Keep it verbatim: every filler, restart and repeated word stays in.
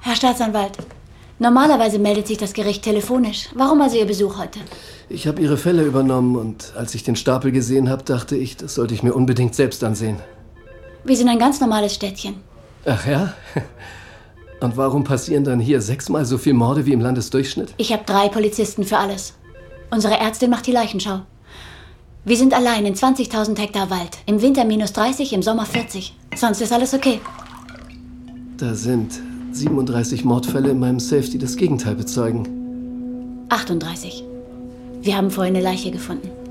Herr Staatsanwalt, normalerweise meldet sich das Gericht telefonisch. Warum also Ihr Besuch heute? Ich habe Ihre Fälle übernommen und als ich den Stapel gesehen habe, dachte ich, das sollte ich mir unbedingt selbst ansehen. Wir sind ein ganz normales Städtchen. Ach ja? Und warum passieren dann hier sechsmal so viele Morde wie im Landesdurchschnitt? Ich habe drei Polizisten für alles. Unsere Ärztin macht die Leichenschau. Wir sind allein in zwanzigtausend Hektar Wald. Im Winter minus dreißig, im Sommer vierzig. Sonst ist alles okay. Da sind siebenunddreißig Mordfälle in meinem Safe, die das Gegenteil bezeugen. achtunddreißig. Wir haben vorhin eine Leiche gefunden.